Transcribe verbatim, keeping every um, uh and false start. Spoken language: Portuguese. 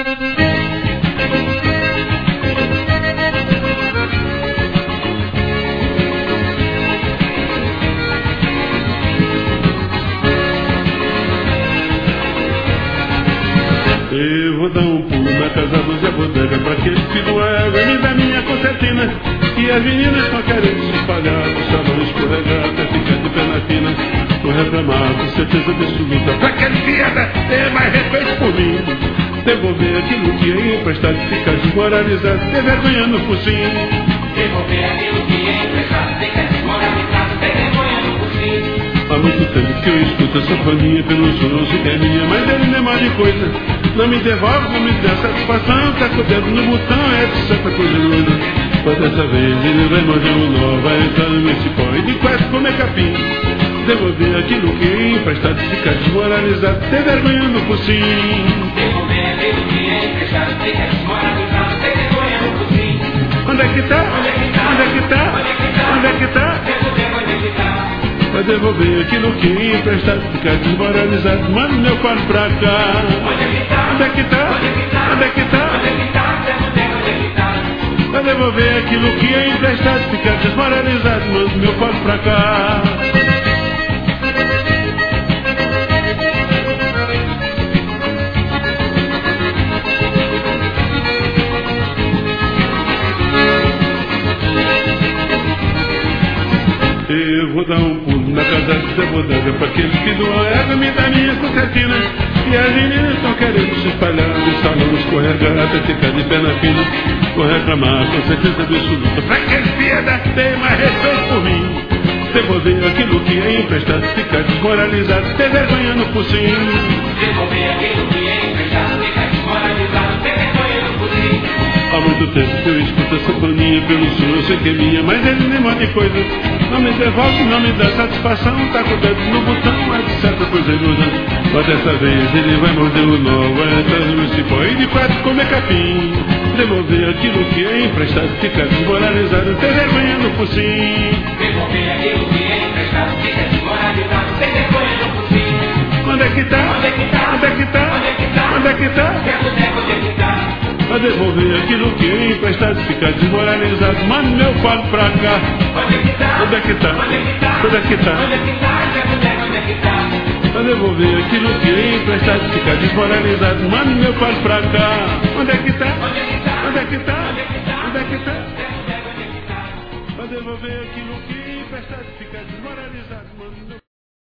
Eu vou dar um pulo na casa do Zé Bodega pra que ele filho água me dá minha concertina. E as meninas estão querendo se espalhar no salão escorregar até ficar de pé na fina. Vou reclamar com certeza absoluta pra que ele piada tenha mais respeito por mim. Devolver aquilo que é emprestado, ficar desmoralizado, ter vergonha no focinho. Devolver aquilo que é emprestado, ficar desmoralizado, ter vergonha no focinho. Há muito tempo que eu escuto essa faninha pelo sonso que é minha, mas ele não é mal de coisa. Não me devolve, não me dá satisfação, tá com o dedo no botão, é de certa coisa doida. Mas dessa vez ele vai morder um nó, vai entrar no meu cipó e de quase comer capim. Devolver aquilo que é emprestado, ficar desmoralizado, ter vergonha no focinho. Devolver aquilo que é emprestado, ficar desmoralizado, ter vergonha no focinho. Onde é que tá? Onde é que tá? Onde é que tá? Onde é que tá? Onde é que tá? Devolver, onde é que tá? Vai devolver aquilo que é emprestado, ficar desmoralizado, manda meu pano pra cá. Onde é que tá? Onde é que tá? Onde é que tá? Onde é que tá? Onde é que tá? Devolver, onde é que tá? Vai devolver aquilo que é emprestado, ficar desmoralizado, manda meu pano pra cá. Eu vou dar um pulo na casa de Zé Bodega pra aquele que doa água me dá minha concertina. E as meninas estão querendo se espalhar no salão escorregar até ficar de pé na fila. Vou reclamar com certeza absoluta pra aquele piada ter mais respeito por mim. Devolver aquilo que é emprestado, ficar desmoralizado, ter vergonha no focinho. Devolver aquilo que é emprestado, ficar desmoralizado, ter vergonha no focinho. Há muito tempo que eu escuto essa paninha pelo sul, eu sei que é minha, mas ele nem manda de coisa. Não me devolve, não me dá satisfação, tá com o dedo no botão, é de certa coisa ilusa. Mas dessa vez ele vai morder o nó, vai entrar no cipó e de quatro comer capim. Devolver aquilo que é emprestado, ficar desmoralizado, ter vergonha no focinho. Devolver aquilo que é emprestado, ficar desmoralizado, ter vergonha no focinho. Onde é que tá? Onde é que tá? Onde é que tá? Onde é que tá? Onde é que tá? Devolver, onde é que tá? Vai devolver aquilo que é emprestado, ficar desmoralizado, manda meu pano pra cá. Onde é que tá? Onde é que tá? Onde é que tá? Onde é que tá? Onde é que tá? Devolver, onde é que tá? Vai devolver aquilo que é emprestado, ficar desmoralizado, manda meu pano pra cá. Onde é que tá? Onde é que tá? Onde é que tá? Onde é que tá? Onde é que tá? Devolver, onde é que tá? Vai devolver aquilo que é emprestado, ficar desmoralizado.